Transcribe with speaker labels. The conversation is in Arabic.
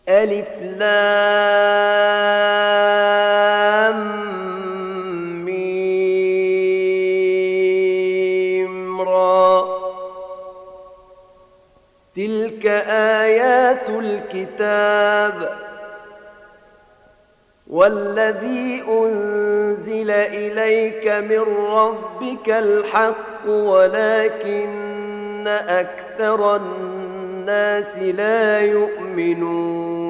Speaker 1: ألف لام ميم را. تلك آيات الكتاب والذي أنزل إليك من ربك الحق ولكن أكثر الناس لا يؤمنون.